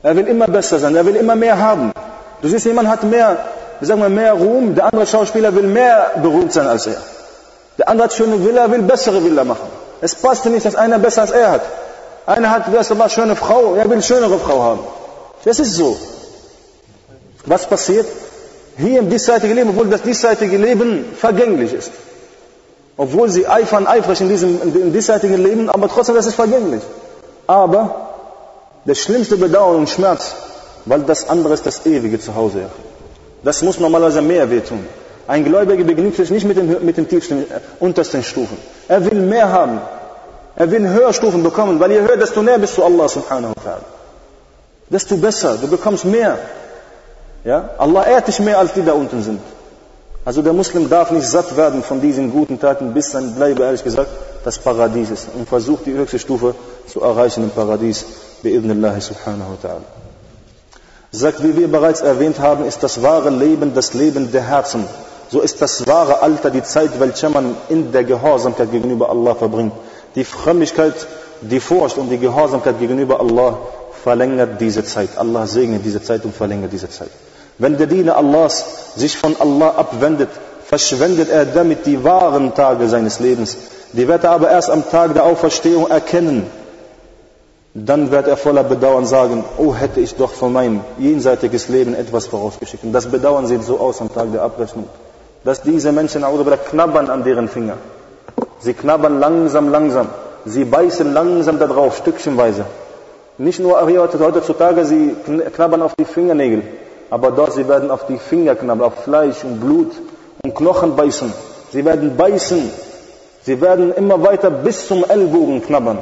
Er will immer besser sein, er will immer mehr haben. Du siehst, jemand hat mehr, mehr Ruhm, der andere Schauspieler will mehr berühmt sein als er. Der andere hat schöne Villa, will bessere Villa machen. Es passt nicht, dass einer besser als er hat. Einer hat, schöne Frau, er will schönere Frau haben. Das ist so. Was passiert? Hier im diesseitigen Leben, obwohl das diesseitige Leben vergänglich ist. Obwohl sie eifrig in diesseitigen Leben, aber trotzdem, das ist vergänglich. Aber das schlimmste Bedauern und Schmerz, weil das andere ist das ewige Zuhause. Das muss normalerweise mehr wehtun. Ein Gläubiger begnügt sich nicht mit den tiefsten, untersten Stufen. Er will mehr haben. Er will Höherstufen bekommen, weil je höher, desto näher bist du Allah subhanahu wa ta'ala. Desto besser, du bekommst mehr. Ja? Allah ehrt dich mehr, als die da unten sind. Also der Muslim darf nicht satt werden von diesen guten Taten, bis dann bleibe, ehrlich gesagt, das Paradies ist. Und versucht die höchste Stufe zu erreichen im Paradies, bi'idhnillahi subhanahu wa ta'ala. Sagt, wie wir bereits erwähnt haben, ist das wahre Leben das Leben der Herzen. So ist das wahre Alter die Zeit, welche man in der Gehorsamkeit gegenüber Allah verbringt. Die Frömmigkeit, die Furcht und die Gehorsamkeit gegenüber Allah verlängert diese Zeit. Allah segnet diese Zeit und verlängert diese Zeit. Wenn der Diener Allahs sich von Allah abwendet, verschwendet er damit die wahren Tage seines Lebens. Die wird er aber erst am Tag der Auferstehung erkennen. Dann wird er voller Bedauern sagen, oh, hätte ich doch von meinem jenseitiges Leben etwas vorausgeschickt. Und das Bedauern sieht so aus am Tag der Abrechnung, dass diese Menschen knabbern an deren Finger. Sie knabbern langsam. Sie beißen langsam da drauf, stückchenweise. Nicht nur heutzutage, sie knabbern auf die Fingernägel, aber dort, sie werden auf die Finger knabbern, auf Fleisch und Blut und Knochen beißen. Sie werden beißen. Sie werden immer weiter bis zum Ellbogen knabbern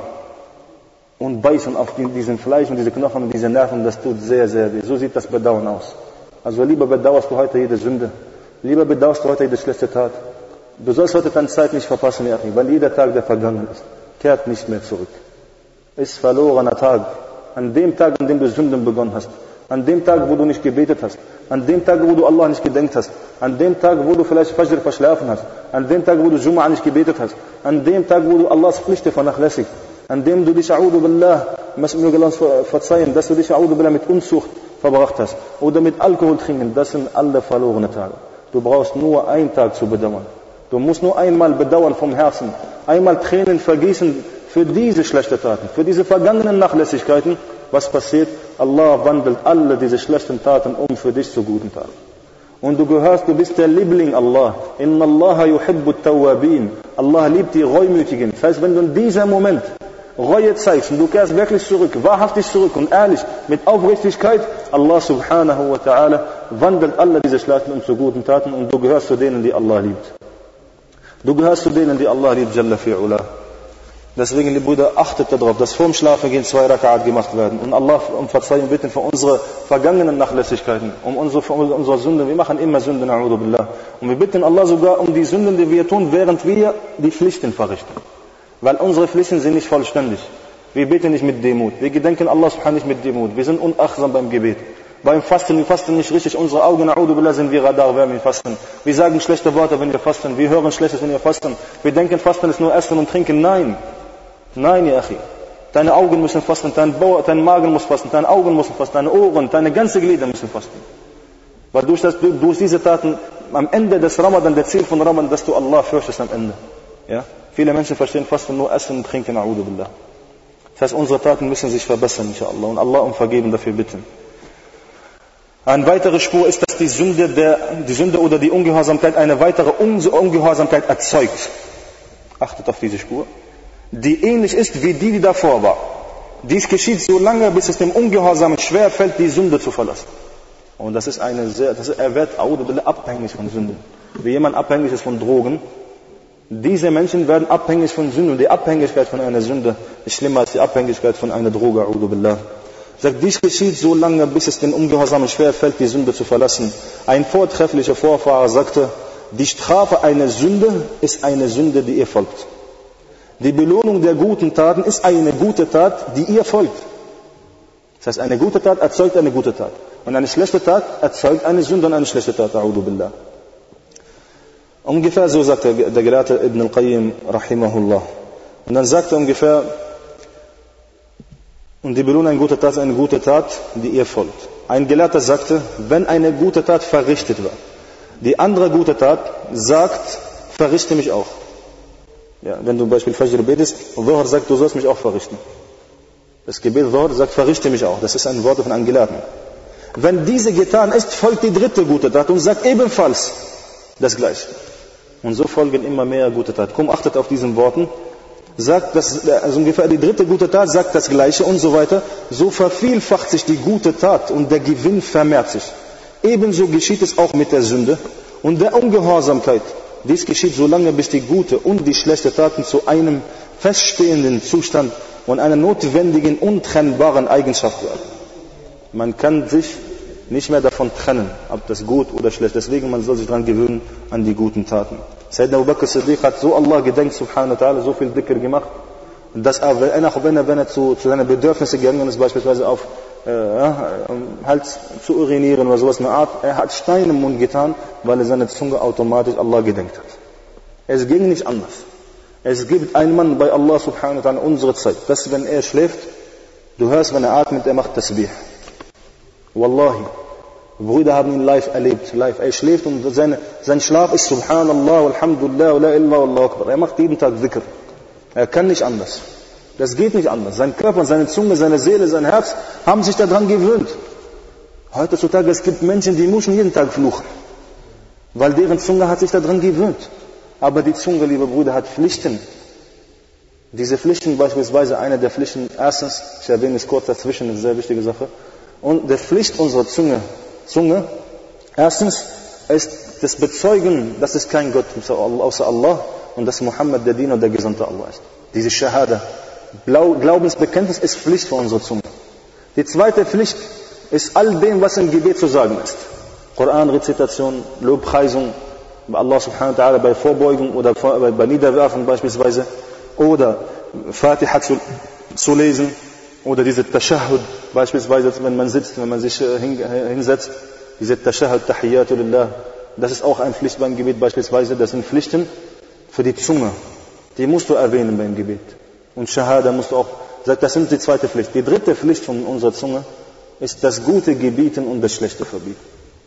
und beißen auf diesen Fleisch und diese Knochen und diese Nerven. Das tut sehr, sehr weh. So sieht das Bedauern aus. Also lieber bedauerst du heute jede Sünde. Lieber bedauerst du heute jede schlechte Tat. Du sollst heute deine Zeit nicht verpassen, weil jeder Tag, der vergangen ist, kehrt nicht mehr zurück. Ist verlorener Tag. An dem Tag, an dem du Sünden begonnen hast. An dem Tag, wo du nicht gebetet hast. An dem Tag, wo du Allah nicht gedenkt hast. An dem Tag, wo du vielleicht Fajr verschlafen hast. An dem Tag, wo du Jum'a nicht gebetet hast. An dem Tag, wo du Allahs Pflichten vernachlässigt. An dem du dich, A'udhu Billah, möge Allah verzeihen, dass du dich, A'udhu Billah, mit Unzucht verbracht hast. Oder mit Alkohol trinken. Das sind alle verlorene Tage. Du brauchst nur einen Tag zu bedauern. Du musst nur einmal bedauern vom Herzen. Einmal Tränen vergießen für diese schlechten Taten, für diese vergangenen Nachlässigkeiten. Was passiert? Allah wandelt alle diese schlechten Taten um für dich zu guten Taten. Und du bist der Liebling Allah. Inna Allaha yuhibbu at-tawwabin. Allah liebt die Reumütigen. Das heißt, wenn du in diesem Moment Reue zeigst und du kehrst wirklich zurück, wahrhaftig zurück und ehrlich, mit Aufrichtigkeit, Allah subhanahu wa ta'ala wandelt alle diese schlechten um zu guten Taten und du gehörst zu denen, die Allah liebt. Du gehörst zu denen, die Allah liebt, Jalla fi'ula. Deswegen, die Brüder, achtet darauf, dass vorm Schlafengehen 2 Raka'at gemacht werden. Und Allah um Verzeihung bitten für unsere vergangenen Nachlässigkeiten, um unsere Sünden. Wir machen immer Sünden, a'udhu billah. Und wir bitten Allah sogar um die Sünden, die wir tun, während wir die Pflichten verrichten. Weil unsere Pflichten sind nicht vollständig. Wir beten nicht mit Demut. Wir gedenken Allah subhanahu nicht mit Demut. Wir sind unachtsam beim Gebet. Beim Fasten, wir fasten nicht richtig. Unsere Augen, a'udhu billah, sind wie Radar, wenn wir fasten. Wir sagen schlechte Worte, wenn wir fasten. Wir hören Schlechtes, wenn wir fasten. Wir denken, Fasten ist nur Essen und Trinken. Nein. Nein, ja, Achi. Deine Augen müssen fasten, dein Magen muss fasten, deine Augen müssen fasten, deine Ohren, deine ganze Glieder müssen fasten. Weil durch diese Taten am Ende des Ramadan, der Ziel von Ramadan, dass du Allah fürchtest am Ende. Ja? Viele Menschen verstehen Fasten nur Essen und Trinken, a'udhu billah. Das heißt, unsere Taten müssen sich verbessern, inshallah, und Allah um Vergeben dafür bitten. Eine weitere Spur ist, dass die Sünde oder die Ungehorsamkeit eine weitere Ungehorsamkeit erzeugt. Achtet auf diese Spur. Die ähnlich ist wie die davor war. Dies geschieht so lange, bis es dem Ungehorsamen schwer fällt, die Sünde zu verlassen. Und das ist er wird abhängig von Sünden. Wie jemand abhängig ist von Drogen, diese Menschen werden abhängig von Sünden. Und die Abhängigkeit von einer Sünde ist schlimmer als die Abhängigkeit von einer Droge. A'udhu billah. Sagt, dies geschieht so lange, bis es dem Ungehorsamen schwer fällt, die Sünde zu verlassen. Ein vortrefflicher Vorfahrer sagte, die Strafe einer Sünde ist eine Sünde, die ihr folgt. Die Belohnung der guten Taten ist eine gute Tat, die ihr folgt. Das heißt, eine gute Tat erzeugt eine gute Tat. Und eine schlechte Tat erzeugt eine Sünde und eine schlechte Tat. A'udhu billah. Ungefähr so sagt der Gelehrte Ibn al-Qayyim, rahimahullah. Und dann sagt er ungefähr, Und die Belohnung einer guten Tat ist eine gute Tat, die ihr folgt. Ein Gelehrter sagte, wenn eine gute Tat verrichtet wird, die andere gute Tat sagt, verrichte mich auch. Ja, wenn du zum Beispiel Fajr betest, Dhuhr sagt, du sollst mich auch verrichten. Das Gebet Dhuhr sagt, verrichte mich auch. Das ist ein Wort von einem Gelehrten. Wenn diese getan ist, folgt die dritte gute Tat und sagt ebenfalls das Gleiche. Und so folgen immer mehr gute Tat. Komm, achtet auf diesen Worten. Sagt das, also ungefähr die dritte gute Tat sagt das Gleiche und so weiter. So vervielfacht sich die gute Tat und der Gewinn vermehrt sich. Ebenso geschieht es auch mit der Sünde und der Ungehorsamkeit. Dies geschieht so lange, bis die gute und die schlechte Taten zu einem feststehenden Zustand und einer notwendigen, untrennbaren Eigenschaft werden. Man kann sich nicht mehr davon trennen, ob das gut oder schlecht. Deswegen man soll sich daran gewöhnen an die guten Taten. Sayyidina Abu Bakr Siddiq hat so Allah gedenkt, subhanahu wa ta'ala, so viel Dhikr gemacht, dass er, wenn er zu seinen Bedürfnissen gegangen ist, beispielsweise auf halt zu urinieren oder sowas in der Art, er hat Steine im Mund getan, weil er seine Zunge automatisch Allah gedenkt hat. Es ging nicht anders. Es gibt einen Mann bei Allah subhanahu wa ta'ala in unserer Zeit, dass wenn er schläft, du hörst, wenn er atmet, er macht Tasbih. Wallahi. Brüder haben ihn live erlebt. Er schläft und sein Schlaf ist Subhanallah, Alhamdulillah, la ilaha Allahu Akbar. Er macht jeden Tag Dhikr. Er kann nicht anders. Das geht nicht anders. Sein Körper, seine Zunge, seine Seele, sein Herz haben sich daran gewöhnt. Heutzutage, es gibt Menschen, die müssen jeden Tag fluchen. Weil deren Zunge hat sich daran gewöhnt. Aber die Zunge, liebe Brüder, hat Pflichten. Diese Pflichten, beispielsweise eine der Pflichten, erstens, ich erwähne es kurz dazwischen, das ist eine sehr wichtige Sache, und der Pflicht unserer Zunge, erstens ist das Bezeugen, dass es kein Gott außer Allah und dass Muhammad der Diener und der Gesandte Allah ist. Diese Shahada, Glaubensbekenntnis ist Pflicht für unsere Zunge. Die zweite Pflicht ist all dem, was im Gebet zu sagen ist. Koran-Rezitation, Lobpreisung, bei Allah subhanahu wa ta'ala, bei Vorbeugung oder bei Niederwerfen beispielsweise, oder Fatiha zu lesen, oder diese Tashahhud, beispielsweise, wenn man sitzt, wenn man sich hinsetzt, diese Tashahhud, Tahiyyatu lillah, das ist auch eine Pflicht beim Gebet beispielsweise, das sind Pflichten für die Zunge. Die musst du erwähnen beim Gebet. Und Shahada musst du auch, das sind die zweite Pflicht. Die dritte Pflicht von unserer Zunge ist das Gute gebieten und das Schlechte verbieten.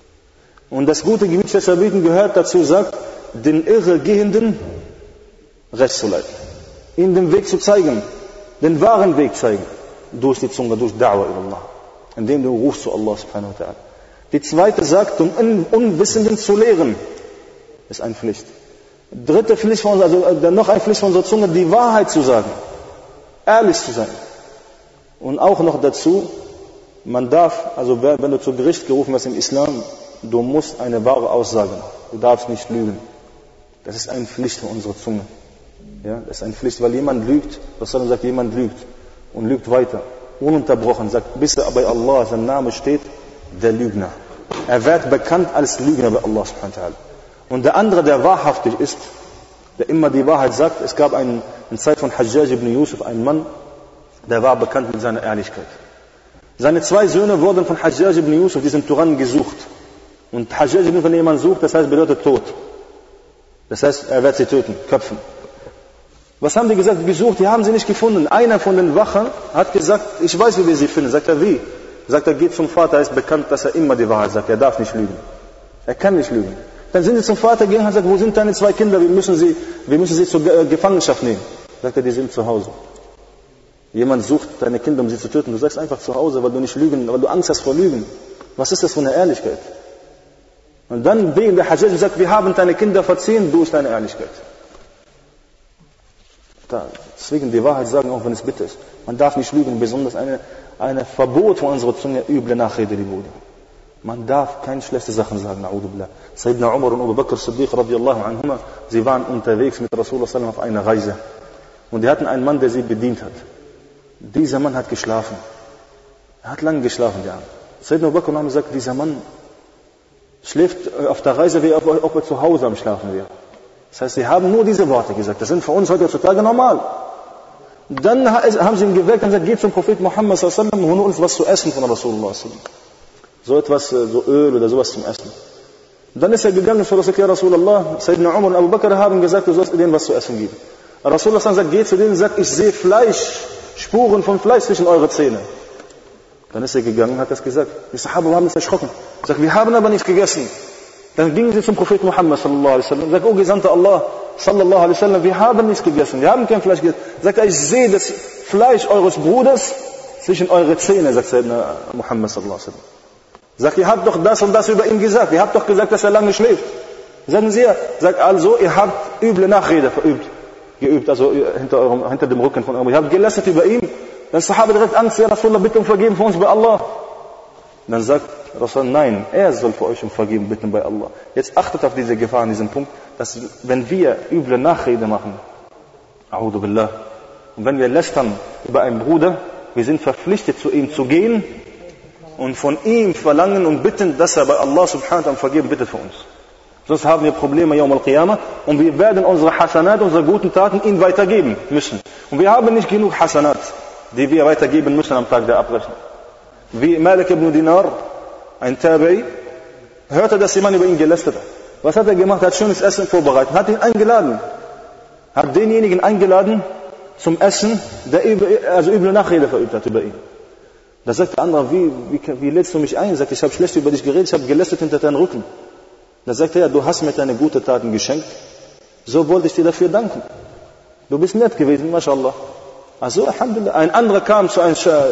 Und das Gute gebieten, das verbieten gehört dazu, sagt, den Irregehenden recht zu leiten. Ihnen den Weg zu zeigen, den wahren Weg zeigen. Durch die Zunge, durch Da'wah ila Allah. Indem du rufst zu Allah subhanahu wa ta'ala. Die zweite sagt, um Unwissenden zu lehren. Ist eine Pflicht. Dritte Pflicht von noch eine Pflicht von unserer Zunge, die Wahrheit zu sagen. Ehrlich zu sein. Und auch noch dazu, man darf, also wenn du zu Gericht gerufen wirst im Islam, du musst eine wahre Aussage machen. Du darfst nicht lügen. Das ist eine Pflicht von unserer Zunge. Ja, das ist eine Pflicht, weil jemand lügt, Rasulullah sagt, jemand lügt. Und lügt weiter, ununterbrochen, sagt, bis er bei Allah, sein Name steht, der Lügner. Er wird bekannt als Lügner bei Allah subhanahu wa ta'ala. Und der andere, der wahrhaftig ist, der immer die Wahrheit sagt, es gab in Zeit von Hajjaj ibn Yusuf einen Mann, der war bekannt mit seiner Ehrlichkeit. Seine zwei Söhne wurden von Hajjaj ibn Yusuf, die sind Turan gesucht. Und Hajjaj ibn Yusuf, wenn jemand sucht, das heißt, bedeutet Tod. Das heißt, er wird sie töten, köpfen. Was haben die gesagt? Gesucht, die haben sie nicht gefunden. Einer von den Wachen hat gesagt, ich weiß, wie wir sie finden. Sagt er, wie? Sagt er, geht zum Vater, er ist bekannt, dass er immer die Wahrheit sagt. Er darf nicht lügen. Er kann nicht lügen. Dann sind sie zum Vater gegangen und hat gesagt, wo sind deine zwei Kinder? Wir müssen sie zur Gefangenschaft nehmen. Sagt er, die sind zu Hause. Jemand sucht deine Kinder, um sie zu töten. Du sagst einfach zu Hause, weil du nicht lügen, weil du Angst hast vor Lügen. Was ist das für eine Ehrlichkeit? Und dann wegen der Hajjaj sagt, wir haben deine Kinder verziehen durch deine Ehrlichkeit. Deswegen die Wahrheit sagen, auch wenn es bitter ist. Man darf nicht lügen, besonders eine Verbot von unserer Zunge, üble Nachrede, die Bruder. Man darf keine schlechte Sachen sagen, na'udhu billah. Sayyidina Umar und Abu Bakr Siddiq radiyallahu anhuma, sie waren unterwegs mit Rasulullah sallam auf einer Reise. Und die hatten einen Mann, der sie bedient hat. Dieser Mann hat geschlafen. Er hat lange geschlafen, ja. Sayyidina Abu Bakr haben gesagt, dieser Mann schläft auf der Reise, wie ob er zu Hause am Schlafen wäre. Das heißt, sie haben nur diese Worte gesagt. Das sind für uns heutzutage normal. Dann haben sie ihn geweckt und gesagt, geht zum Prophet Muhammad sallallahu alaihi wasallam und hol uns was zu essen von Rasulullah sallallahu alaihi wasallam. So etwas, so Öl oder sowas zum Essen. Und dann ist er gegangen und sagt, ja Rasulullah, Sayyidina Umar und Abu Bakr haben gesagt, du sollst denen was zu essen geben. Rasulullah sagt, geh zu denen und sagt, ich sehe Fleisch Spuren von Fleisch zwischen eure Zähne. Dann ist er gegangen und hat das gesagt. Die Sahaba haben es erschrocken. Er sagt, wir haben aber nichts gegessen. Dann gingen sie zum Propheten Muhammad sallallahu alaihi wasallam und sagt, oh Gesandter Allah sallallahu alaihi wasallam, wir haben nichts gegessen, wir haben kein Fleisch gegessen. Sagt er, ich sehe das Fleisch eures Bruders zwischen eure Zähne, sagt Sayyidina Muhammad sallallahu alaihi wasallam. Sagt, ihr habt doch das und das über ihn gesagt, ihr habt doch gesagt, dass er lange schläft. Sagen sie, sagt also, ihr habt üble Nachrede geübt, also hinter dem Rücken von eurem, ihr habt gelästert über ihn. Dann Sahaba direkt Angst, ja Rasulullah, bitte um Vergeben für uns bei Allah. Dann sagt Rasul, nein, er soll für euch um Vergeben bitten bei Allah. Jetzt achtet auf diese Gefahr an diesem Punkt, dass wenn wir üble Nachrede machen, A'udhu Billah, und wenn wir lästern über einen Bruder, wir sind verpflichtet zu ihm zu gehen und von ihm verlangen und bitten, dass er bei Allah subhanahu wa ta'ala um Vergeben bittet für uns. Sonst haben wir Probleme Yawm al-Qiyamah und wir werden unsere Hasanat, unsere guten Taten ihm weitergeben müssen. Und wir haben nicht genug Hasanat, die wir weitergeben müssen am Tag der Abrechnung. Wie Malik ibn Dinar, ein Tabi'i, hörte, dass jemand über ihn gelästert hat. Was hat er gemacht? Er hat schönes Essen vorbereitet, hat ihn eingeladen. Hat denjenigen eingeladen zum Essen, der üble Nachrede verübt hat über ihn. Da sagt der andere, wie lädst du mich ein? Er sagt, ich habe schlecht über dich geredet, ich habe gelästert hinter deinen Rücken. Da sagt er, ja, du hast mir deine guten Taten geschenkt, so wollte ich dir dafür danken. Du bist nett gewesen, mashallah. Also, Alhamdulillah. Ein anderer kam zu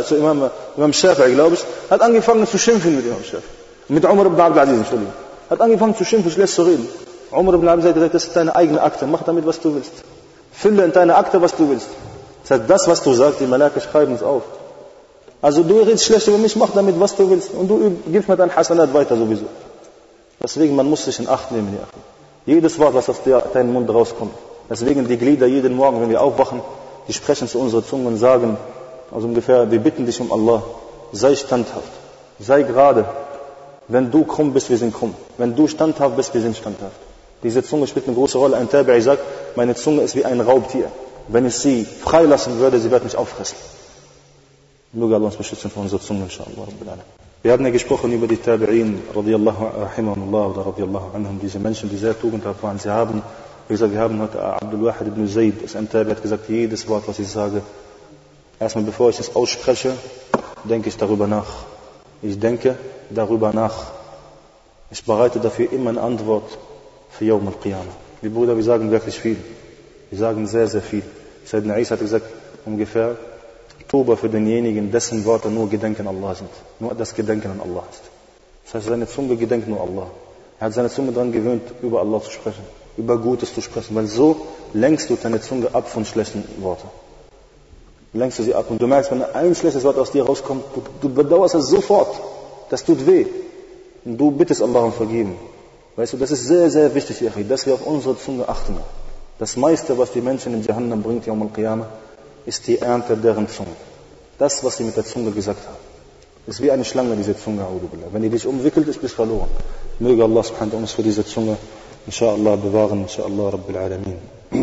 Imam Shafi'i, glaube ich, hat angefangen zu schimpfen mit Imam Shafi'i. Mit Umar ibn Abdul Aziz, Entschuldigung. Hat angefangen zu schimpfen, schlecht zu reden. Umar ibn Abdul Aziz hat gesagt, das ist deine eigene Akte, mach damit, was du willst. Fülle in deine Akte, was du willst. Das heißt, das, was du sagst, die Malaika schreiben es auf. Also, du redest schlecht über mich, mach damit, was du willst. Und du gibst mir dein Hasanat weiter sowieso. Deswegen, man muss sich in Acht nehmen, ja. Jedes Wort, was aus deinem Mund rauskommt. Deswegen die Glieder jeden Morgen, wenn wir aufwachen, die sprechen zu unserer Zunge und sagen, also ungefähr, wir bitten dich um Allah, sei standhaft, sei gerade. Wenn du krumm bist, wir sind krumm. Wenn du standhaft bist, wir sind standhaft. Diese Zunge spielt eine große Rolle. Ein Tabi'i sagt, meine Zunge ist wie ein Raubtier. Wenn ich sie freilassen würde, sie wird mich auffressen. Möge Allah uns beschützen von unserer Zunge, inshallah. Wir haben ja gesprochen über die Tabi'in, radiyallahu rahimahullah oder radiyallahu anhum, diese Menschen, die sehr tugendhaft waren. Sie haben, wie gesagt, wir haben heute Abdul Wahid ibn Zayd, ist ein Tabi'i, hat gesagt, jedes Wort, was ich sage, erstmal bevor ich es ausspreche, denke ich darüber nach. Ich denke darüber nach. Ich bereite dafür immer eine Antwort für Yawm al-Qiyamah. Die Brüder, wir sagen wirklich viel. Wir sagen sehr, sehr viel. Sayyidina Isa hat gesagt, ungefähr, Tuba für denjenigen, dessen Worte nur Gedenken Allah sind. Nur das Gedenken an Allah ist. Das heißt, seine Zunge gedenkt nur Allah. Er hat seine Zunge daran gewöhnt, über Allah zu sprechen, über Gutes zu sprechen, weil so lenkst du deine Zunge ab von schlechten Worten. Lenkst du sie ab und du merkst, wenn ein schlechtes Wort aus dir rauskommt, du bedauerst es sofort. Das tut weh. Und du bittest Allah um Vergeben. Weißt du, das ist sehr, sehr wichtig, dass wir auf unsere Zunge achten. Das meiste, was die Menschen in Jahannam bringt, Yawm al-Qiyamah, ist die Ernte deren Zunge. Das, was sie mit der Zunge gesagt haben. Ist wie eine Schlange, diese Zunge. Wenn die dich umwickelt, ist bist verloren. Möge Allah subhanahu uns für diese Zunge, inshallah, bewahren, inshallah, Rabbil Alamin.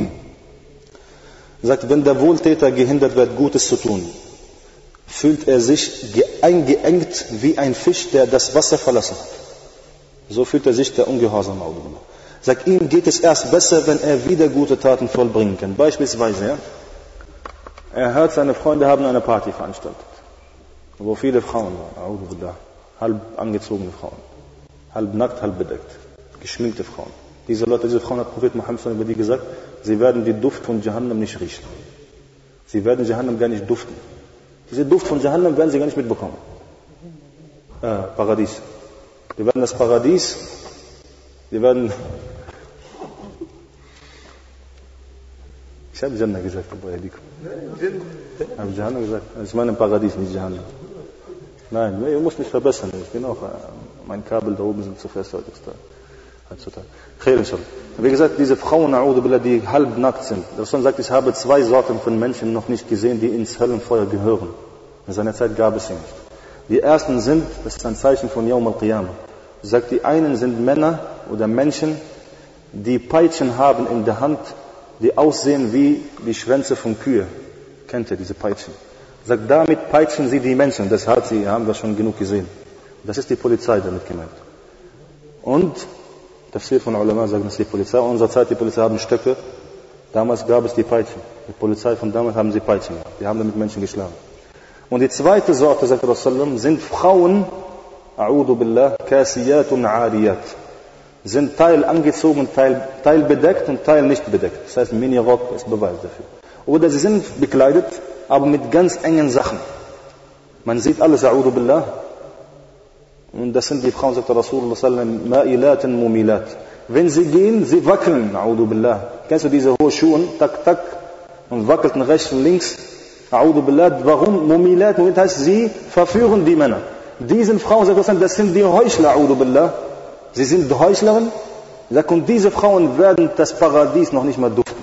Sagt, wenn der Wohltäter gehindert wird, Gutes zu tun, fühlt er sich eingeengt wie ein Fisch, der das Wasser verlassen hat. So fühlt er sich der Ungehorsam. Sagt, ihm geht es erst besser, wenn er wieder gute Taten vollbringen kann. Beispielsweise, ja, er hört, seine Freunde haben eine Party veranstaltet, wo viele Frauen waren, halb angezogene Frauen, halb nackt, halb bedeckt, geschminkte Frauen. Diese Frauen hat Prophet Muhammad über die gesagt, sie werden den Duft von Jahannam nicht riechen. Sie werden Jahannam gar nicht duften. Diese Duft von Jahannam werden sie gar nicht mitbekommen. Paradies. Wir werden das Paradies, wir werden... Ich habe Jannah gesagt, aber ich habe Jahannam gesagt. Ich meine Paradies, nicht Jahannam. Nein, ihr müsst mich verbessern. Ich bin auch, mein Kabel da oben sind zu fest heutzutage. Wie gesagt, diese Frauen, die halb nackt sind. Der Rasul sagt, ich habe 2 Sorten von Menschen noch nicht gesehen, die ins Höllenfeuer gehören. In seiner Zeit gab es sie nicht. Die ersten sind, das ist ein Zeichen von Yawm al-Qiyamah. Sagt, die einen sind Männer oder Menschen, die Peitschen haben in der Hand, die aussehen wie die Schwänze von Kühe. Kennt ihr diese Peitschen? Sagt, damit peitschen sie die Menschen. Das haben wir schon genug gesehen. Das ist die Polizei damit gemeint. Und, das hier von Ulama sagen, das ist die Polizei. In unserer Zeit, die Polizei haben Stöcke. Damals gab es die Peitschen. Die Polizei von damals haben sie Peitschen gehabt. Die haben damit Menschen geschlagen. Und die zweite Sorte, sagt Rasulullah, sind Frauen, a'udhu billah, kasiyatun ariyat. Sind Teil angezogen, Teil bedeckt und Teil nicht bedeckt. Das heißt, Mini-Rock ist Beweis dafür. Oder sie sind bekleidet, aber mit ganz engen Sachen. Man sieht alles, a'udhu billah. Und das sind die Frauen, sagt Rasulullah sallam, ma'ilatin mumilat. Wenn sie gehen, sie wackeln, a'udhu billah. Kennst du diese hohen Schuhe, tak, tak, und wackelten rechts und links, a'udhu billah. Warum? Mumilat, mumilat heißt, sie verführen die Männer. Diesen Frauen, sagt Rasulullah, das sind die Heuchler, a'udhu billah. Sie sind Heuchlerinnen. Sagt, und diese Frauen werden das Paradies noch nicht mal duften.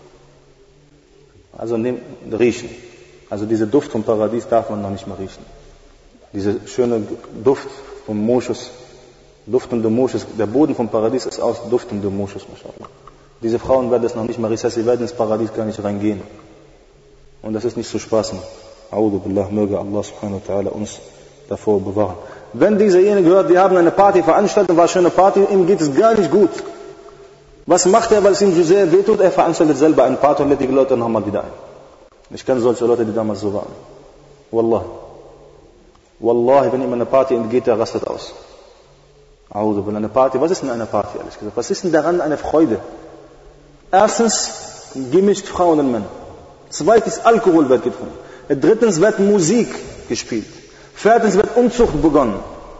Also riechen. Also dieser Duft vom Paradies darf man noch nicht mal riechen. Dieser schöne Duft vom Moschus, duftende Moschus, der Boden vom Paradies ist aus duftende Moschus, mashallah. Diese Frauen werden das noch nicht mal riechen, das heißt, sie werden ins Paradies gar nicht reingehen. Und das ist nicht zu spaßen. A'udhu billah, möge Allah subhanahu wa ta'ala uns davor bewahren. Wenn dieserjenige hört, die haben eine Party veranstaltet, war eine schöne Party, ihm geht es gar nicht gut. Was macht er, weil es ihm so sehr wehtut? Er veranstaltet selber eine Party und lädt die Leute nochmal wieder ein. Ich kenne solche Leute, die damals so waren. Wallah. Wallahi, wenn ihm eine Party entgeht, der rastet aus. A'udhu billah, eine Party, was ist denn eine Party, ehrlich gesagt? Was ist denn daran eine Freude? Erstens, gemischt Frauen und Männer. Zweitens, Alkohol wird getrunken. Drittens wird Musik gespielt. Viertens wird Unzucht begonnen.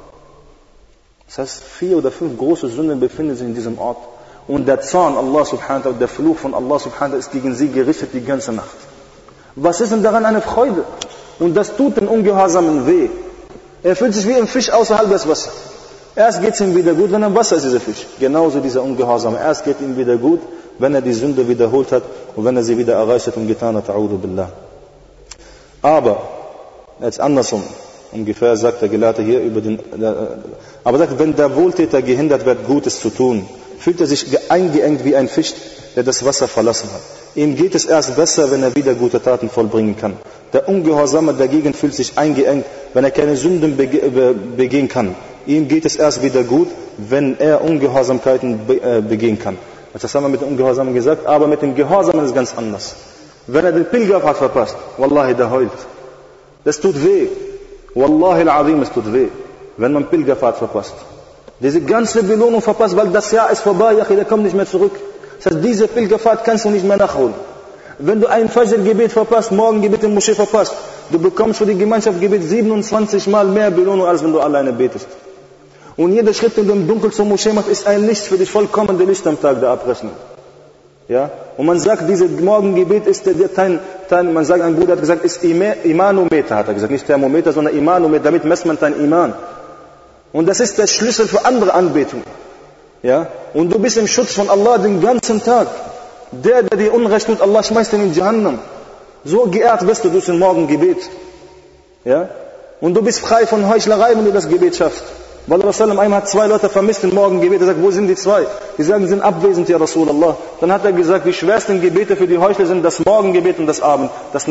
Das heißt, 4 oder 5 große Sünden befinden sich in diesem Ort. Und der Zorn Allah subhanahu wa ta'ala, der Fluch von Allah subhanahu wa ta'ala ist gegen sie gerichtet die ganze Nacht. Was ist denn daran eine Freude? Und das tut den Ungehorsamen weh. Er fühlt sich wie ein Fisch außerhalb des Wassers. Erst geht es ihm wieder gut, wenn er im Wasser ist, dieser Fisch. Genauso dieser Ungehorsame. Erst geht ihm wieder gut, wenn er die Sünde wiederholt hat und wenn er sie wieder erreicht hat und getan hat. A'udhu billah. Aber, jetzt andersrum. Ungefähr sagt der Gelehrte hier über den, aber sagt, wenn der Wohltäter gehindert wird, Gutes zu tun, fühlt er sich eingeengt wie ein Fisch, der das Wasser verlassen hat. Ihm geht es erst besser, wenn er wieder gute Taten vollbringen kann. Der Ungehorsame dagegen fühlt sich eingeengt, wenn er keine Sünden begehen kann. Ihm geht es erst wieder gut, wenn er Ungehorsamkeiten begehen kann. Das haben wir mit dem Ungehorsamen gesagt, aber mit dem Gehorsamen ist es ganz anders. Wenn er den Pilgerpfad verpasst, wallahi, der heult. Das tut weh. Wallahi al-Azim, es tut weh, wenn man Pilgerfahrt verpasst. Diese ganze Belohnung verpasst, weil das Jahr ist vorbei, der kommt nicht mehr zurück. Das heißt, diese Pilgerfahrt kannst du nicht mehr nachholen. Wenn du ein Fajr-Gebet verpasst, Morgengebet in Moschee verpasst, du bekommst für die Gemeinschaftsgebet 27 Mal mehr Belohnung, als wenn du alleine betest. Und jeder Schritt, den du im Dunkeln zur Moschee machst, ist ein Licht für dich, vollkommene Licht am Tag der Abrechnung. Ja? Und man sagt, dieses Morgengebet ist man sagt, ein Bruder hat gesagt, ist Imanometer, hat er gesagt, nicht Thermometer, sondern Imanometer, damit messt man dein Iman. Und das ist der Schlüssel für andere Anbetungen. Ja? Und du bist im Schutz von Allah den ganzen Tag. Der dir Unrecht tut, Allah schmeißt ihn in Jahannam. So geehrt wirst du durch den Morgengebet. Ja? Und du bist frei von Heuchlerei, wenn du das Gebet schaffst. Weil Rasulullah einmal hat 2 Leute vermisst im Morgengebet. Er sagt, wo sind die 2? Die sagen, sie sind abwesend, ja Rasulullah. Dann hat er gesagt, die schwersten Gebete für die Heuchler sind das Morgengebet und das Abend, das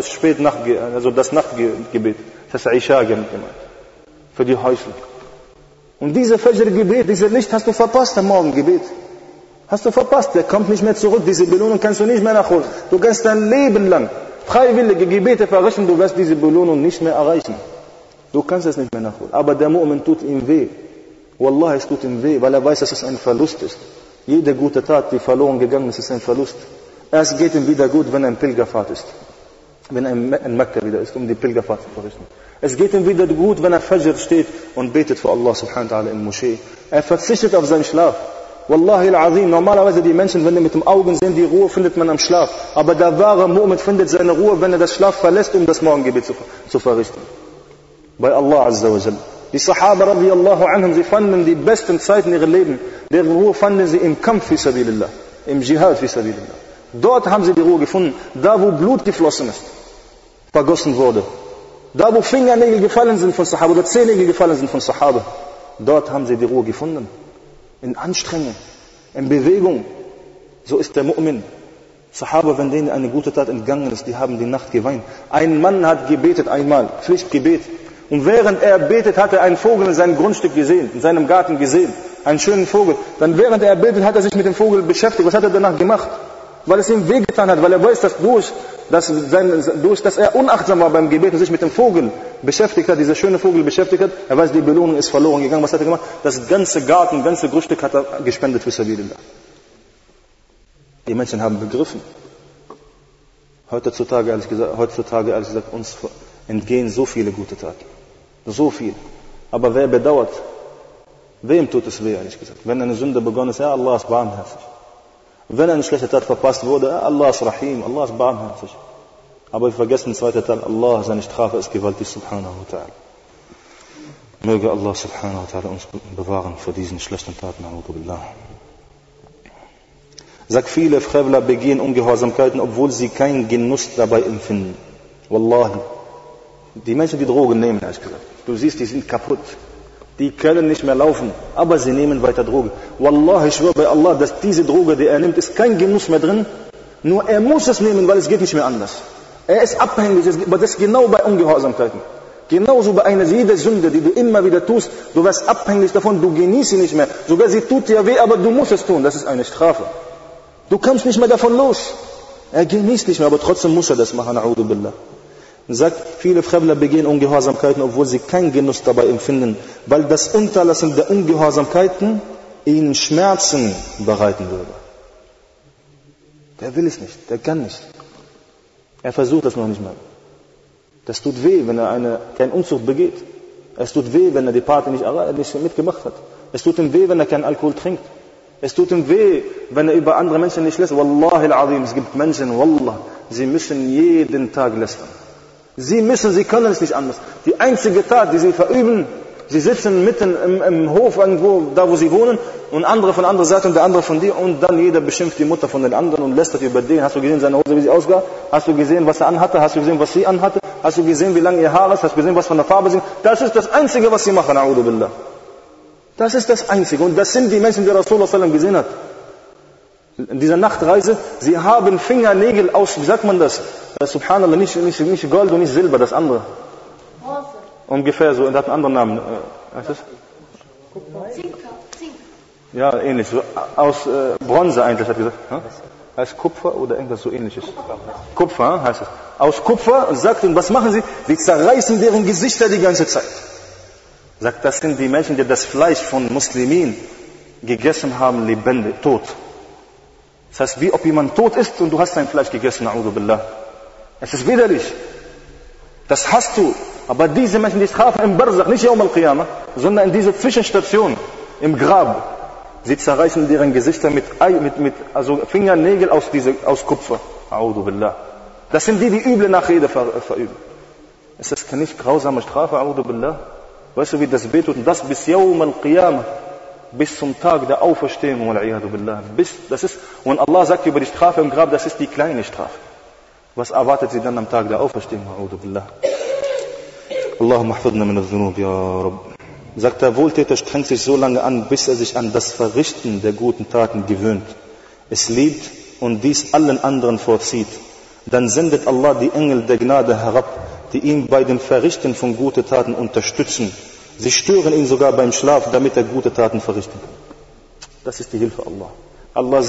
das Nachtgebet. Das ist Isha gemeint. Für die Heuchler. Und dieses Fajr-Gebet, dieses Licht hast du verpasst am Morgengebet. Hast du verpasst, der kommt nicht mehr zurück. Diese Belohnung kannst du nicht mehr nachholen. Du kannst dein Leben lang freiwillige Gebete verrichten, du wirst diese Belohnung nicht mehr erreichen. Du kannst es nicht mehr nachholen. Aber der Mu'min tut ihm weh. Wallah, es tut ihm weh, weil er weiß, dass es ein Verlust ist. Jede gute Tat, die verloren gegangen ist, ist ein Verlust. Erst geht ihm wieder gut, wenn er in Pilgerfahrt ist. Wenn er in Mekka wieder ist, um die Pilgerfahrt zu verrichten. Es geht ihm wieder gut, wenn er Fajr steht und betet für Allah subhanahu wa ta'ala in Moschee. Er verzichtet auf seinen Schlaf. Wallahi al-Azim, normalerweise die Menschen, wenn die mit dem Augen sehen, die Ruhe findet man am Schlaf. Aber der wahre Mu'min findet seine Ruhe, wenn er das Schlaf verlässt, um das Morgengebet zu verrichten. Bei Allah Azza wa Jal. Die Sahaba radiyallahu anhum, sie fanden die besten Zeiten ihres Lebens, deren Ruhe fanden sie im Kampf fi sabilillah, im Jihad fi sabilillah. Dort haben sie die Ruhe gefunden, da wo Blut geflossen ist, vergossen wurde. Da wo Fingernägel gefallen sind von Sahaba oder Zehennägel gefallen sind von Sahaba, dort haben sie die Ruhe gefunden. In Anstrengung, in Bewegung. So ist der Mu'min. Sahaba, wenn denen eine gute Tat entgangen ist, die haben die Nacht geweint. Ein Mann hat gebetet einmal, Pflichtgebet. Und während er betet, hat er einen Vogel in seinem Grundstück gesehen, in seinem Garten gesehen. Einen schönen Vogel. Dann während er betet, hat er sich mit dem Vogel beschäftigt. Was hat er danach gemacht? weil es ihm wehgetan hat, weil er weiß, dass er unachtsam war beim Gebet und sich mit dem Vogel beschäftigt hat, dieser schöne Vogel beschäftigt hat, er weiß, die Belohnung ist verloren gegangen. Was hat er gemacht? Das ganze Garten, ganze Grundstück hat er gespendet für Sabilillah. Die Menschen haben begriffen. Heutzutage, ehrlich gesagt, uns entgehen so viele gute Taten. So viel. Aber wer bedauert? Wem tut es weh, ehrlich gesagt? Wenn eine Sünde begonnen ist, ja, Allah ist barmherzig. Wenn eine schlechte Tat verpasst wurde, ja, Allah ist Rahim, Allah ist barmherzig. Aber wir vergessen den zweiten Teil, Allah, seine Strafe ist gewaltig, subhanahu wa ta'ala. Möge Allah subhanahu wa ta'ala uns bewahren vor diesen schlechten Taten, a'udhu billah. Sagt, viele Frevler begehen Ungehorsamkeiten, obwohl sie keinen Genuss dabei empfinden. Wallahi. Die Menschen, die Drogen nehmen, ehrlich gesagt. Du siehst, die sind kaputt. Die können nicht mehr laufen, aber sie nehmen weiter Droge. Wallahi, ich schwöre bei Allah, dass diese Droge, die er nimmt, ist kein Genuss mehr drin. Nur er muss es nehmen, weil es geht nicht mehr anders. Er ist abhängig, aber das ist genau bei Ungehorsamkeiten. Genauso bei einer jeder Sünde, die du immer wieder tust, du wirst abhängig davon, du genießt sie nicht mehr. Sogar sie tut dir weh, aber du musst es tun, das ist eine Strafe. Du kommst nicht mehr davon los. Er genießt nicht mehr, aber trotzdem muss er das machen, a'udhu billah. Sagt, viele Fremdler begehen Ungehorsamkeiten, obwohl sie keinen Genuss dabei empfinden, weil das Unterlassen der Ungehorsamkeiten ihnen Schmerzen bereiten würde. Der will es nicht, der kann nicht. Er versucht das noch nicht mal. Das tut weh, wenn er keine Unzucht begeht. Es tut weh, wenn er die Party nicht mitgemacht hat. Es tut ihm weh, wenn er keinen Alkohol trinkt. Es tut ihm weh, wenn er über andere Menschen nicht lästert. Wallahi al-Azim, es gibt Menschen, Wallah, sie müssen jeden Tag lästern. Sie können es nicht anders. Die einzige Tat, die sie verüben, sie sitzen mitten im Hof irgendwo, da wo sie wohnen, und andere von anderer Seite und der andere von dir, und dann jeder beschimpft die Mutter von den anderen und lästert über den. Hast du gesehen seine Hose, wie sie aussah? Hast du gesehen, was er anhatte? Hast du gesehen, was sie anhatte? Hast du gesehen, wie lang ihr Haar ist? Hast du gesehen, was von der Farbe sind? Das ist das Einzige, was sie machen, a'udhu billah. Das ist das Einzige. Und das sind die Menschen, die Rasulullah sallam gesehen hat. In dieser Nachtreise, sie haben Fingernägel aus, wie sagt man das? Subhanallah, nicht Gold und nicht Silber, das andere. Ungefähr so, das hat einen anderen Namen. Was ist das? Zink. Ja, ähnlich. So, aus Bronze eigentlich, hat gesagt. Heißt Kupfer oder irgendwas so ähnliches? Kupfer heißt es. Aus Kupfer, sagt, und was machen sie? Sie zerreißen deren Gesichter die ganze Zeit. Sagt, das sind die Menschen, die das Fleisch von Muslimen gegessen haben, lebendig, tot. Das heißt, wie ob jemand tot ist und du hast sein Fleisch gegessen, a'udhu billah. Es ist widerlich. Das hast du. Aber diese Menschen, die strafen im Barzakh, nicht Yawm al-Qiyamah, sondern in dieser Zwischenstation, im Grab. Sie zerreißen deren Gesichter mit Fingernägel aus Kupfer. A'udhu billah. Das sind die üble Nachrede verüben. Es ist keine grausame Strafe, a'udhu billah. Weißt du, wie das betet? Und das bis Yawm al-Qiyamah. Bis zum Tag der Auferstehung, wal-'iyadu billah. Und Allah sagt über die Strafe im Grab, das ist die kleine Strafe. Was erwartet sie dann am Tag der Auferstehung, wal-'iyadu billah? Allahumma ahfadna min al-dhunub, ya Rabb. Sagt, der Wohltäter strengt sich so lange an, bis er sich an das Verrichten der guten Taten gewöhnt. Es liebt und dies allen anderen vorzieht. Dann sendet Allah die Engel der Gnade herab, die ihn bei dem Verrichten von guten Taten unterstützen. Sie stören ihn sogar beim Schlaf, damit er gute Taten verrichten kann. Das ist die Hilfe Allah. Allah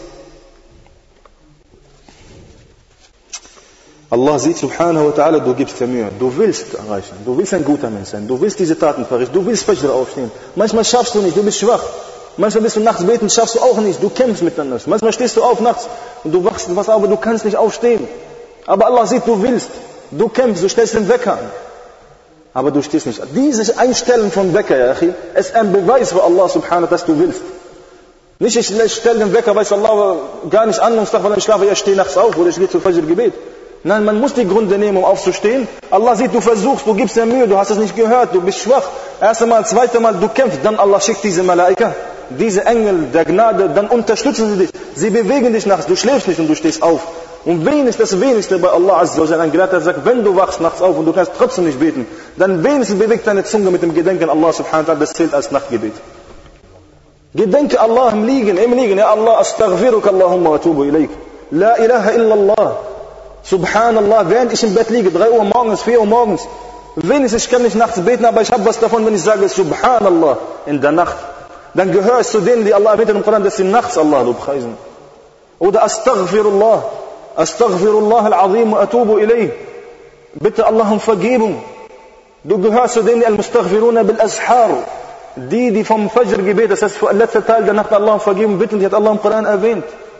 sieht, subhanahu wa ta'ala, du gibst dir Mühe. Du willst erreichen. Du willst ein guter Mensch sein. Du willst diese Taten verrichten. Du willst Fajr aufstehen. Manchmal schaffst du nicht. Du bist schwach. Manchmal bist du nachts beten, schaffst du auch nicht. Du kämpfst miteinander. Manchmal stehst du auf nachts und du wachst was, aber du kannst nicht aufstehen. Aber Allah sieht, du willst. Du kämpfst, du stellst den Wecker an. Aber du stehst nicht. Dieses Einstellen von Wecker, ja, ist ein Beweis für Allah subhanahu, dass du willst. Nicht, ich stelle den Wecker, weiß Allah gar nicht an und sage, weil ich schlafe, ich stehe nachts auf oder ich gehe zu Fajr-Gebet. Nein, man muss die Gründe nehmen, um aufzustehen. Allah sieht, du versuchst, du gibst dir Mühe, du hast es nicht gehört, du bist schwach. Erste Mal, zweite Mal, du kämpfst, dann Allah schickt diese Malaika, diese Engel der Gnade, dann unterstützen sie dich. Sie bewegen dich nachts, du schläfst nicht und du stehst auf. Und das Wenigste bei Allah Azza wa Jalla, ein Gelehrter sagt, wenn du wachst nachts auf und du kannst trotzdem nicht beten, dann wenigstens bewegt deine Zunge mit dem Gedenken Allah subhanahu wa ta'ala, das zählt als Nachtgebet. Gedenke Allah im Liegen, ja Allah, astaghfiruka Allahumma wa atubu ilayk. La ilaha illallah. Subhanallah, während ich im Bett liege, 3 Uhr morgens, 4 Uhr morgens, wenigstens, ich kann nicht nachts beten, aber ich habe was davon, wenn ich sage Subhanallah in der Nacht. Dann gehöre ich zu denen, die Allah erwähnt im Koran, dass sie nachts Allah preisen. Oder Astaghfirullah al-Azim wa atubu ilayh. Bitte Allah um Vergebung. Du gehörst zu denen Al-Mustaghfiruna bil-Ashar. Die vom Fajr-Gebet, das heißt, letzter Teil der Nacht Allah um Vergebung bitten, die hat Allah im Koran erwähnt.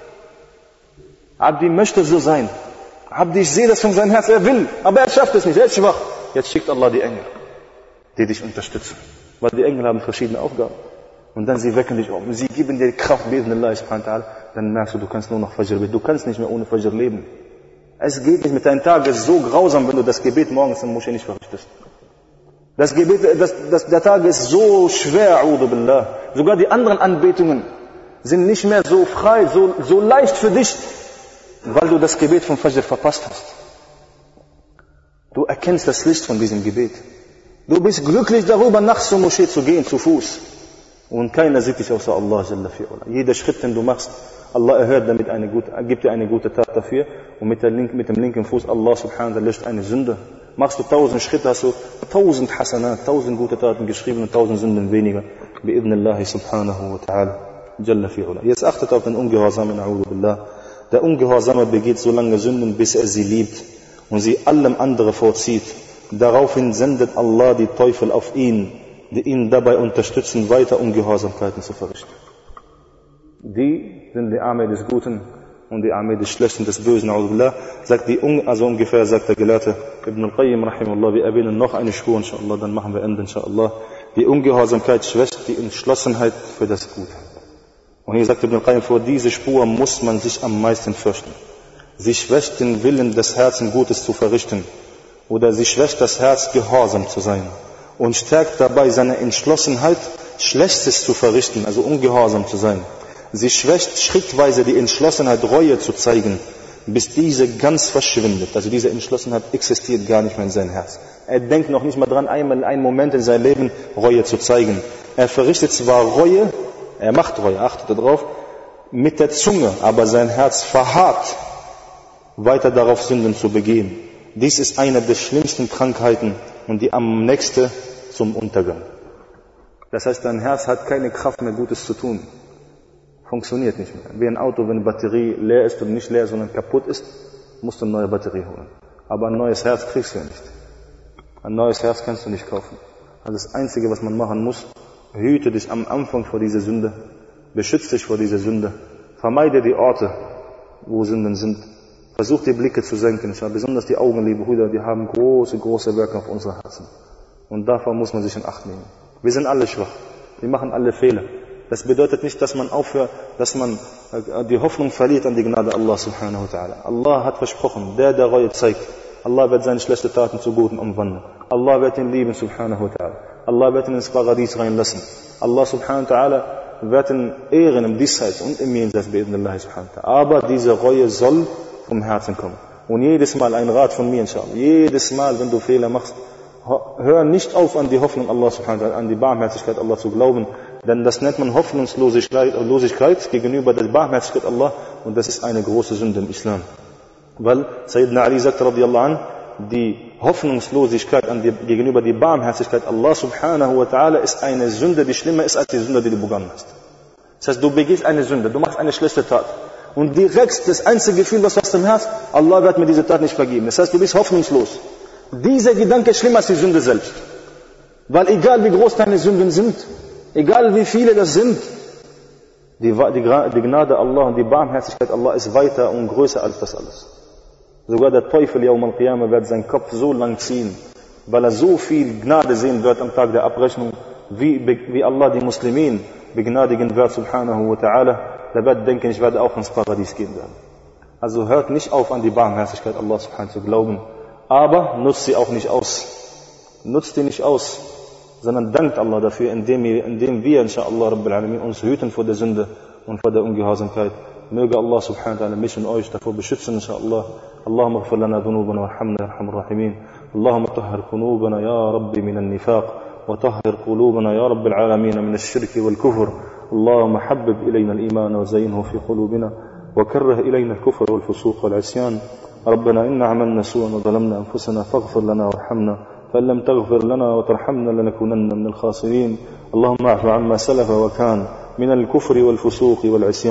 Abdi möchte so sein. Abdi, ich sehe das von seinem Herz, er will, aber er schafft es nicht, er ist schwach. Jetzt schickt Allah die Engel, die dich unterstützen. Weil die Engel haben verschiedene Aufgaben. Und dann sie wecken dich auf. Sie geben dir Kraft, bi'idhnillah subhanahu wa ta'ala. Dann merkst du, du kannst nur noch Fajr beten. Du kannst nicht mehr ohne Fajr leben. Es geht nicht mit deinem Tag, es ist so grausam, wenn du das Gebet morgens in der Moschee nicht verrichtest. Das Gebet, der Tag ist so schwer, a'udhu billah. Sogar die anderen Anbetungen sind nicht mehr so frei, so leicht für dich, weil du das Gebet vom Fajr verpasst hast. Du erkennst das Licht von diesem Gebet. Du bist glücklich darüber, nachts zur Moschee zu gehen, zu Fuß. Und keiner sieht dich außer Allah. Jeder Schritt, den du machst, Allah erhört damit gibt dir eine gute Tat dafür. Und mit dem linken Fuß, Allah subhanahu wa ta'ala löscht eine Sünde. Machst du 1000 Schritte, hast du 1000 Hasanat, 1000 gute Taten geschrieben und 1000 Sünden weniger. Bi'idhnillahi subhanahu wa ta'ala. Jalla fi'ula. Jetzt achtet auf den Ungehorsamen, a'udhu billah. Der Ungehorsame begeht so lange Sünden, bis er sie liebt und sie allem andere vorzieht. Daraufhin sendet Allah die Teufel auf ihn, die ihn dabei unterstützen, weiter Ungehorsamkeiten zu verrichten. Die sind die Armee des Guten und die Armee des Schlechten, des Bösen. Also ungefähr sagt der Gelehrte Ibn al-Qayyim, rahimahullah, wir erwähnen noch eine Spur, inshallah, dann machen wir Ende, inshallah. Die Ungehorsamkeit schwächt die Entschlossenheit für das Gute. Und hier sagt Ibn al-Qayyim, vor diese Spur muss man sich am meisten fürchten. Sie schwächt den Willen des Herzens, Gutes zu verrichten. Oder sie schwächt das Herz, gehorsam zu sein. Und stärkt dabei seine Entschlossenheit, Schlechtes zu verrichten, also ungehorsam zu sein. Sie schwächt schrittweise die Entschlossenheit, Reue zu zeigen, bis diese ganz verschwindet. Also diese Entschlossenheit existiert gar nicht mehr in seinem Herz. Er denkt noch nicht mal dran, einmal einen Moment in seinem Leben Reue zu zeigen. Er verrichtet zwar Reue, er macht Reue, achtet darauf, mit der Zunge, aber sein Herz verharrt, weiter darauf Sünden zu begehen. Dies ist eine der schlimmsten Krankheiten und die am nächsten zum Untergang. Das heißt, dein Herz hat keine Kraft mehr, Gutes zu tun. Funktioniert nicht mehr. Wie ein Auto, wenn die Batterie leer ist und nicht leer, sondern kaputt ist, musst du eine neue Batterie holen. Aber ein neues Herz kriegst du ja nicht. Ein neues Herz kannst du nicht kaufen. Also das Einzige, was man machen muss, hüte dich am Anfang vor dieser Sünde, beschütze dich vor dieser Sünde, vermeide die Orte, wo Sünden sind. Versuch die Blicke zu senken. Besonders die Augen, liebe Brüder, die haben große Wirkung auf unsere Herzen. Und davon muss man sich in Acht nehmen. Wir sind alle schwach. Wir machen alle Fehler. Das bedeutet nicht, dass man aufhört, dass man die Hoffnung verliert an die Gnade Allah subhanahu wa ta'ala. Allah hat versprochen, der Reue zeigt, Allah wird seine schlechten Taten zu Guten umwandeln. Allah wird ihn lieben subhanahu wa ta'ala. Allah wird ihn ins Paradies reinlassen. Allah subhanahu wa ta'ala wird ihn ehren im Diesseits und im Jenseits bi'idhnillah subhanahu wa ta'ala. Aber diese Reue soll vom Herzen kommen. Und jedes Mal ein Rat von mir, inshallah. Jedes Mal, wenn du Fehler machst, hör nicht auf an die Hoffnung Allah subhanahu wa ta'ala, an die Barmherzigkeit Allah zu glauben. Denn das nennt man Hoffnungslosigkeit gegenüber der Barmherzigkeit Allah. Und das ist eine große Sünde im Islam. Weil Sayyidina Ali sagt, radiyallahu anh, die Hoffnungslosigkeit gegenüber die Barmherzigkeit Allah subhanahu wa ta'ala ist eine Sünde, die schlimmer ist als die Sünde, die du begangen hast. Das heißt, du begehst eine Sünde, du machst eine schlechte Tat. Und direkt das einzige Gefühl, was du hast im Herz, Allah wird mir diese Tat nicht vergeben. Das heißt, du bist hoffnungslos. Dieser Gedanke ist schlimmer als die Sünde selbst. Weil egal wie groß deine Sünden sind, egal wie viele das sind, die Gnade Allah und die Barmherzigkeit Allah ist weiter und größer als das alles. Sogar der Teufel, Yawm al-Qiyamah, wird seinen Kopf so lang ziehen, weil er so viel Gnade sehen wird am Tag der Abrechnung, wie Allah die Muslimin begnadigen wird, subhanahu wa ta'ala. Der wird denken, ich werde auch ins Paradies gehen werden. Also hört nicht auf an die Barmherzigkeit Allah subhanahu zu glauben, aber nutzt sie auch nicht aus. Nutzt die nicht aus, sondern dankt Allah dafür, indem wir, inshallah, Rabbil Alamin, uns hüten vor der Sünde und vor der Ungehorsamkeit. Möge Allah subhanahu wa ta'ala mich und euch davor beschützen, inshallah. Allahumma ighfir lana dhunubana warhamna ya arhamar rahimin. Allahumma tahhir qulubana ya Rabbi min al-nifaq wa tahhir qulubana ya Rabbil Alamin min al-shirki wal-kufr. اللهم حبب إلينا الإيمان وزينه في قلوبنا وكره إلينا الكفر والفسوق والعصيان ربنا إن عملنا سوءا وظلمنا أنفسنا فاغفر لنا وارحمنا فإن لم تغفر لنا وترحمنا لنكونن من الخاسرين اللهم اعف عما سلف وكان من الكفر والفسوق والعصيان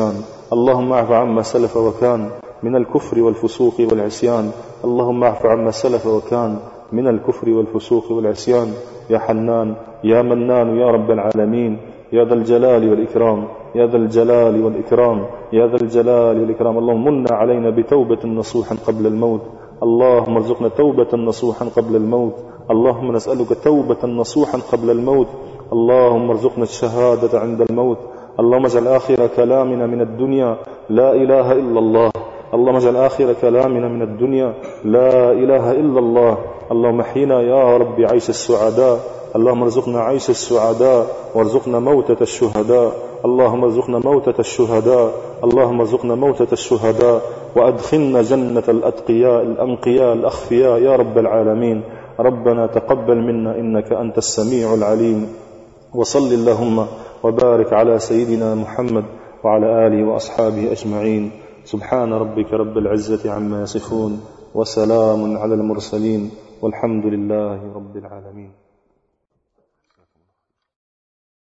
اللهم اعف عما سلف وكان من الكفر والفسوق والعصيان. اللهم اعف عما سلف وكان من الكفر والفسوق والعصيان. يا حنان يا منان يا رب العالمين، يا ذا الجلال والإكرام، يا ذا الجلال والإكرام، يا ذا الجلال والإكرام. اللهم من علينا بتوبة نصوحا قبل الموت. اللهم ارزقنا توبة نصوحا قبل الموت. اللهم نسألك توبة نصوحا قبل الموت. اللهم ارزقنا الشهادة عند الموت. اللهم اجعل آخر كلامنا من الدنيا لا إله إلا الله. اللهم اجعل آخر كلامنا من الدنيا لا إله إلا الله. اللهم احينا يا رب عيش السعداء. اللهم ارزقنا عيش السعداء وارزقنا موتة الشهداء. اللهم ارزقنا موتة الشهداء. اللهم ارزقنا موتة الشهداء وأدخلنا جنة الأتقياء الأنقياء الأخفياء يا رب العالمين. ربنا تقبل منا إنك أنت السميع العليم. وصل اللهم وبارك على سيدنا محمد وعلى آله وأصحابه أجمعين. سبحان ربك رب العزة عما يصفون وسلام على المرسلين والحمد لله رب العالمين.